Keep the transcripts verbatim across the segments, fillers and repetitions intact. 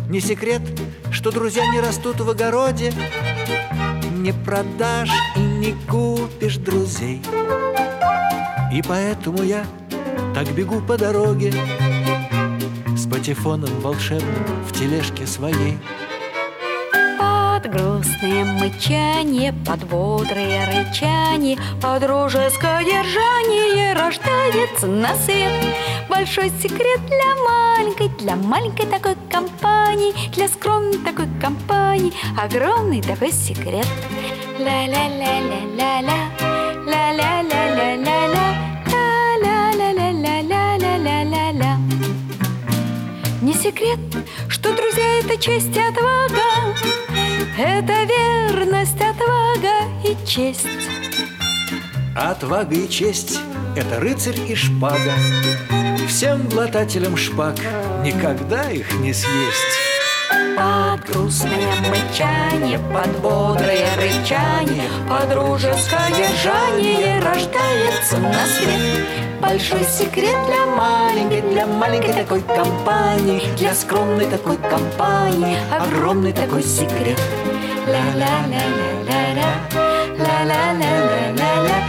Не секрет, что друзья не растут в огороде. Не продашь и не купишь друзей. И поэтому я так бегу по дороге с патефоном волшебным в тележке своей. Под грустное мычание, под бодрое рычание, под дружеское держание рождается на свет большой секрет для маленькой, для маленькой такой компании, для скромной такой компании огромный такой секрет. Ла-ла-ла-ла-ла-ла, ла-ла-ла-ла-ла-ла, ла-ла-ла-ла-ла-ла-ла-ла. Не секрет, что друзья — это честь и отвага, это верность, отвага и честь. Отвага и честь — это рыцарь и шпага. Всем глотателям шпаг никогда их не съесть. Под грустное мычание, под бодрое рычание, под дружеское держание рождается на свет большой секрет для маленькой, для маленькой такой компании, для скромной такой компании огромный такой секрет. Ла-ла-ла-ла-ла-ла, ла-ла-ла-ла-ла-ла,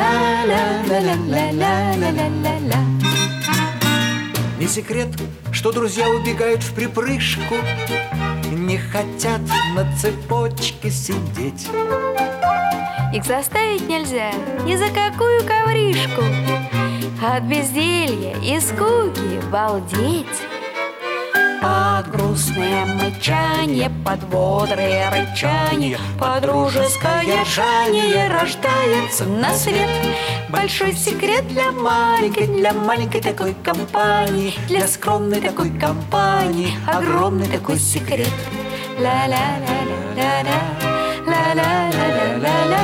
ла-ла-ла-ла-ла-ла-ла-ла. Не секрет, что друзья убегают в припрыжку, не хотят на цепочке сидеть. Их заставить нельзя ни за какую ковришку, от безделья и скуки балдеть. Под грустное мычание, под бодрое рычание, под дружеское держание рождается на свет большой секрет для маленькой, для маленькой такой компании, для скромной такой компании огромный такой секрет. Ла-ла-ла-ла-ла-ла, ла-ла-ла-ла-ла-ла,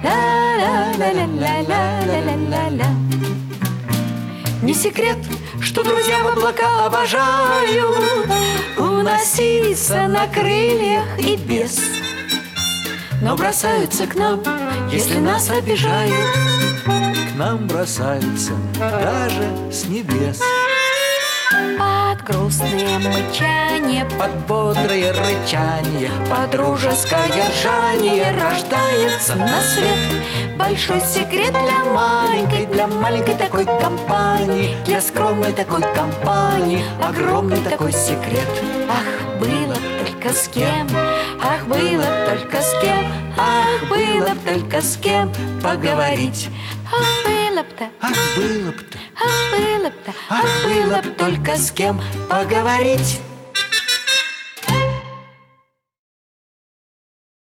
ла-ла-ла-ла-ла-ла-ла-ла. Не секрет, что друзья в облака обожают уноситься на крыльях и без, но бросаются к нам, если нас обижают. К нам бросаются даже с небес. Под грустное мычание, Под бодрое рычание, под дружеское держание рождается на свет большой секрет для маленькой, для маленькой такой компании, для скромной такой компании огромный такой секрет. Ах, было б только с кем, ах, было б только с кем, ах, было б только с кем поговорить. Ах, было б-то, ах, было б-то, ах, было б-то, ах, было б только с кем поговорить.